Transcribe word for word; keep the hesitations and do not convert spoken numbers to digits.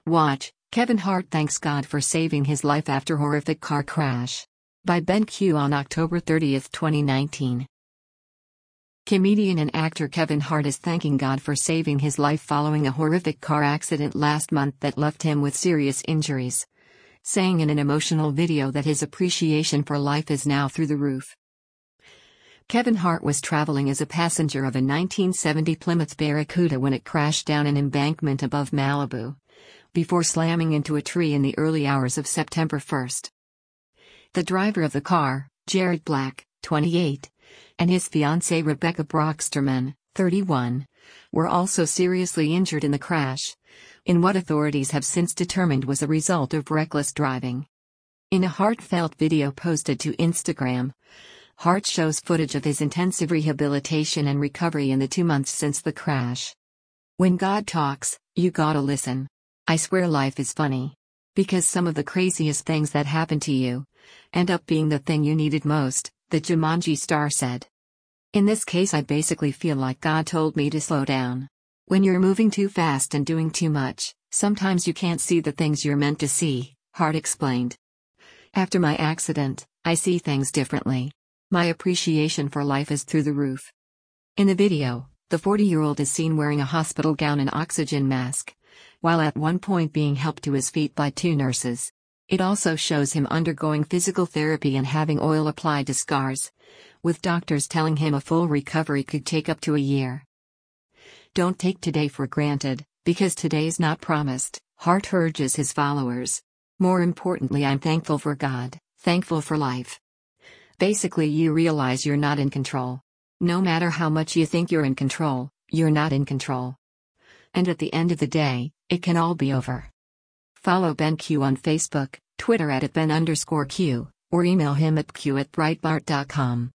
Watch, Kevin Hart thanks God for saving his life after horrific car crash. By Ben Q on October thirtieth, twenty nineteen. Comedian and actor Kevin Hart is thanking God for saving his life following a horrific car accident last month that left him with serious injuries, saying in an emotional video that his appreciation for life is now through the roof. Kevin Hart was traveling as a passenger of a nineteen seventy Plymouth Barracuda when it crashed down an embankment above Malibu, before slamming into a tree in the early hours of September first. The driver of the car, Jared Black, twenty-eight, and his fiancée Rebecca Broxterman, thirty-one, were also seriously injured in the crash, in what authorities have since determined was a result of reckless driving. In a heartfelt video posted to Instagram, Hart shows footage of his intensive rehabilitation and recovery in the two months since the crash. When God talks, you gotta listen. I swear life is funny. Because some of the craziest things that happen to you end up being the thing you needed most, the Jumanji star said. In this case, I basically feel like God told me to slow down. When you're moving too fast and doing too much, sometimes you can't see the things you're meant to see, Hart explained. After my accident, I see things differently. My appreciation for life is through the roof. In the video, the forty-year-old is seen wearing a hospital gown and oxygen mask, while at one point being helped to his feet by two nurses. It also shows him undergoing physical therapy and having oil applied to scars, with doctors telling him a full recovery could take up to a year. Don't take today for granted, because today's not promised, Hart urges his followers. More importantly, I'm thankful for God, thankful for life. Basically, you realize you're not in control. No matter how much you think you're in control, you're not in control. And at the end of the day, it can all be over. Follow Ben Q on Facebook, Twitter at Ben underscore Q, or email him at q at breitbart dot com.